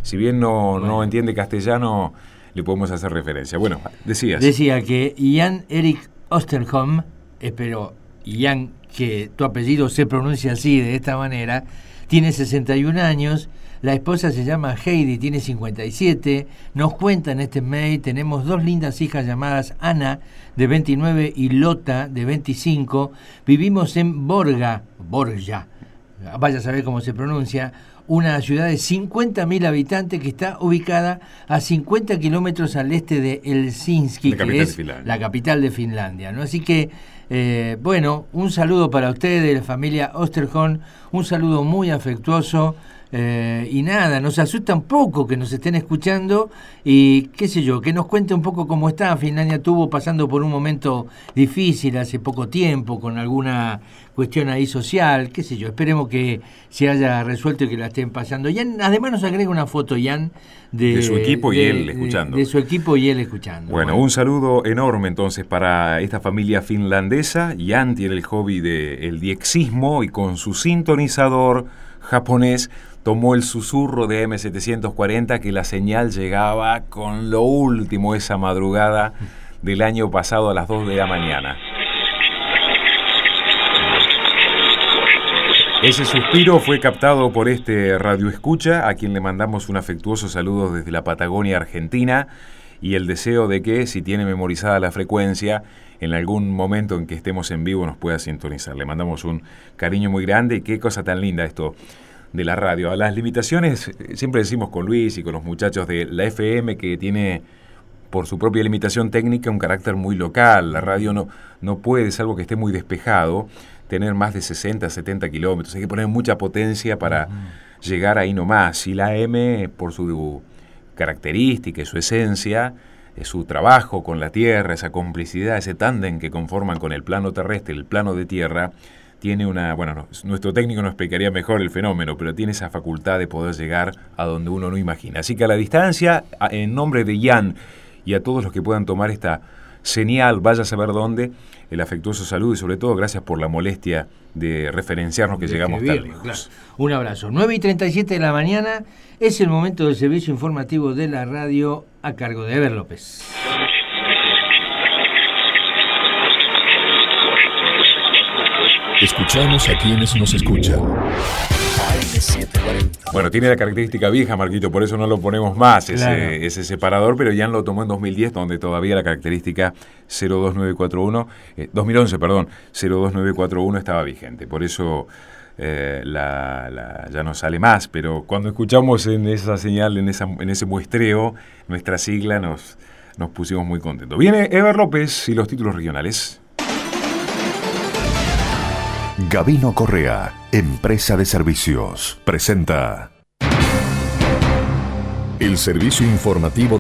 Si bien no entiende castellano, le podemos hacer referencia. Bueno, decías. Decía que Jan Erik Osterholm, espero, Jan, que tu apellido se pronuncia así, de esta manera, tiene 61 años, la esposa se llama Heidi, tiene 57, nos cuenta en este mail, tenemos 2 lindas hijas llamadas Ana, de 29, y Lota, de 25, vivimos en Borja, vaya a saber cómo se pronuncia, una ciudad de 50.000 habitantes que está ubicada a 50 kilómetros al este de Helsinki, que es la capital de Finlandia, ¿no? Así que, bueno, un saludo para ustedes, la familia Osterholm, un saludo muy afectuoso, y nada, nos asusta un poco que nos estén escuchando y qué sé yo, que nos cuente un poco cómo está. Finlandia estuvo pasando por un momento difícil hace poco tiempo, con alguna cuestión ahí social, qué sé yo, esperemos que se haya resuelto y que la estén pasando. Jan, además nos agrega una foto, Jan, de su equipo y él escuchando. De su equipo y él escuchando. Bueno, un saludo enorme entonces para esta familia finlandesa. Jan tiene el hobby del diexismo y con su sintonizador japonés tomó el susurro de M740, que la señal llegaba con lo último esa madrugada del año pasado a las 2 de la mañana. Ese suspiro fue captado por este radioescucha, a quien le mandamos un afectuoso saludo desde la Patagonia Argentina, y el deseo de que, si tiene memorizada la frecuencia, en algún momento en que estemos en vivo nos pueda sintonizar. Le mandamos un cariño muy grande, y qué cosa tan linda esto de la radio. A las limitaciones, siempre decimos con Luis y con los muchachos de la FM, que tiene, por su propia limitación técnica, un carácter muy local. La radio no puede, salvo que esté muy despejado, tener más de 60, 70 kilómetros. Hay que poner mucha potencia para llegar ahí nomás. Y la M, por su característica y su esencia, su trabajo con la tierra, esa complicidad, ese tándem que conforman con el plano terrestre, el plano de tierra, tiene una, bueno, nuestro técnico nos explicaría mejor el fenómeno, pero tiene esa facultad de poder llegar a donde uno no imagina. Así que a la distancia, en nombre de Jan y a todos los que puedan tomar esta señal, vaya a saber dónde, el afectuoso saludo, y sobre todo gracias por la molestia de referenciarnos que llegamos tan lejos. Claro. Un abrazo. 9:37 de la mañana es el momento del servicio informativo de la radio a cargo de Eber López. Escuchamos a quienes nos escuchan. Bueno, tiene la característica vieja, Marquito, por eso no lo ponemos más, ese separador, pero Jan lo tomó en 2010, donde todavía la característica 2011, 02941 estaba vigente. Por eso ya no sale más, pero cuando escuchamos en esa señal, en ese muestreo, nuestra sigla, nos pusimos muy contentos. Viene Eber López y los títulos regionales. Gabino Correa, empresa de servicios, presenta el servicio informativo